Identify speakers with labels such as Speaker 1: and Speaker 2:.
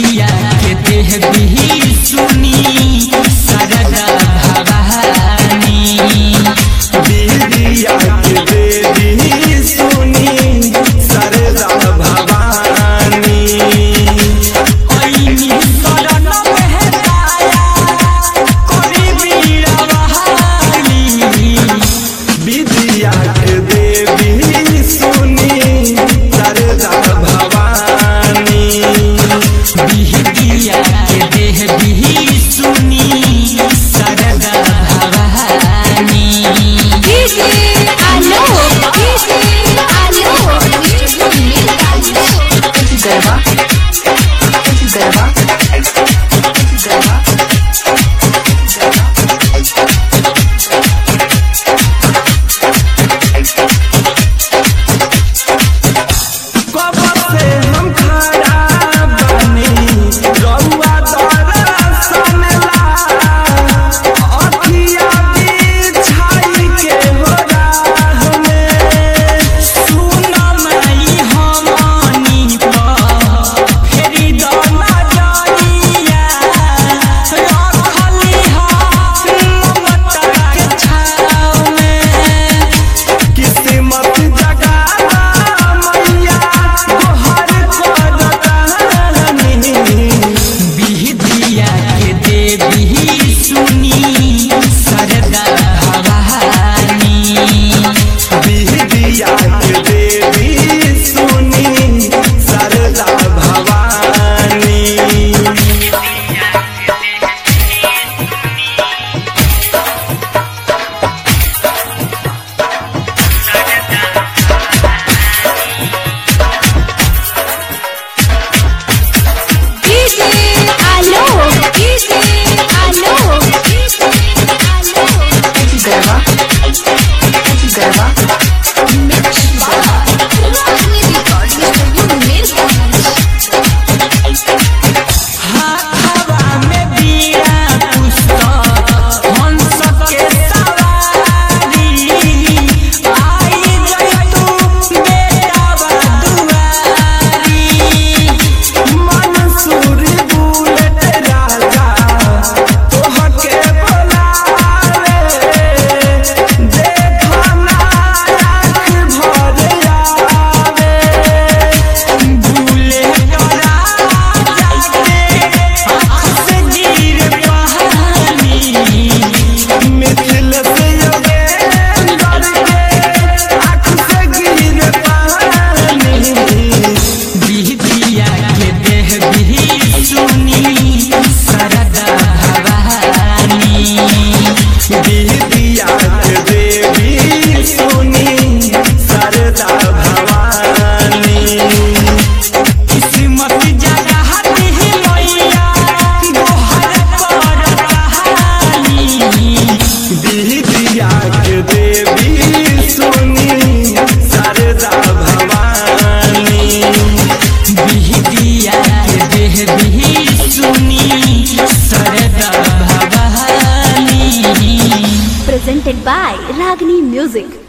Speaker 1: बिहिदिया के देह बिही सुनी सरदा भवानी
Speaker 2: बिहिदिया के देह बिही सुनी सरदा भवानी
Speaker 1: ओइनी शरण बहताया कोरी बीड़ा बहानी
Speaker 2: बिहिदिया के देह बिही सुनी सरदा भवानी
Speaker 1: बिहिदिया के देह बिही सुनी सरदा भवानी
Speaker 2: कब से हम खड़ा बनी रउआ दर्शन ला अखिया बिछाई के हो राह में
Speaker 1: सुन माई हमनी पर फेरी द नजरिया रखली हम ममता के छाव में
Speaker 2: किस्मत जगावा मैया तोहर करतानी
Speaker 1: बिहिदिया के देवी सुनी सरदा भवानी
Speaker 2: बिहिदिया के देवी सुनी सरदा भवानी
Speaker 1: हाथवा में बीड़ा पुस्तक हंस के सवारी आई गई तू बेटावा दुआरी
Speaker 2: मंसूर बुलेट राजा तोहके बुलावे देखो ना आँख भर आवे
Speaker 1: भूले तोरा जाके आँख से गिर पानी
Speaker 2: मिथिल से योगेंद्र के आँख से गिर पानी
Speaker 1: बिहिदिया के देह बिही सुनी सरदा भवानी
Speaker 2: बिहिदिया के देवी सुनी सरदा भवानी
Speaker 1: किस्मत जगह दी मैया गोहर पर कहानी
Speaker 2: बिहिदिया के देवी सुनी सरदा भवानी
Speaker 1: बिहिदिया के देह बिही सुनी Sharda Bhavani
Speaker 3: Presented by Ragini Music.